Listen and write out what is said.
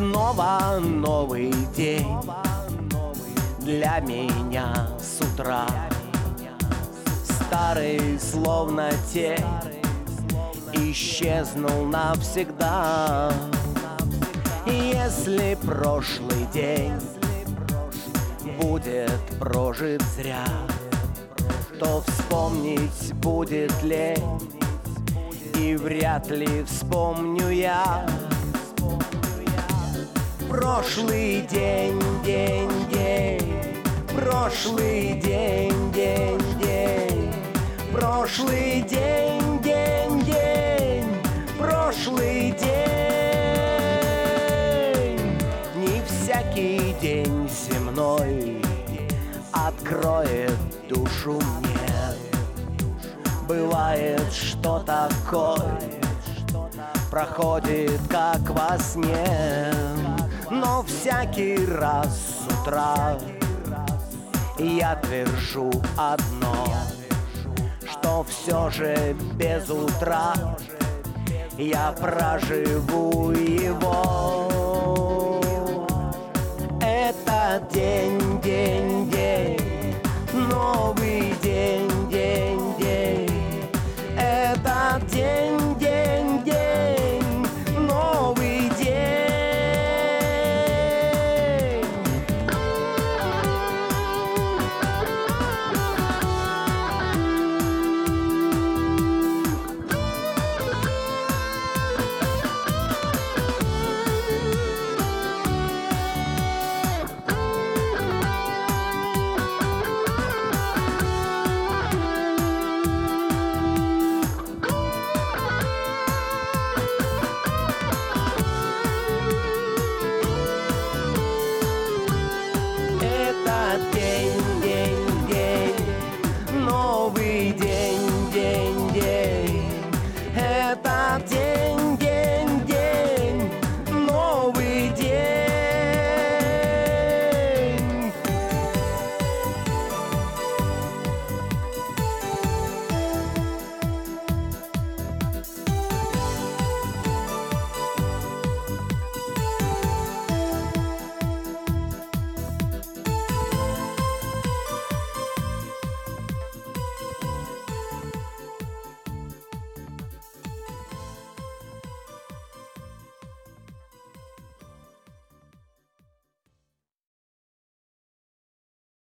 снова новый день для меня с утра. Старый, словно тень, исчезнул навсегда. Если прошлый день будет прожит зря, то вспомнить будет лень, и вряд ли вспомню я. Прошлый день, день, день, прошлый день, день, день, прошлый день, день, день, прошлый день. Не всякий день земной откроет душу мне. Бывает, что такое проходит как во сне. Но всякий раз с утра я твержу одно, что все же без утра я проживу его.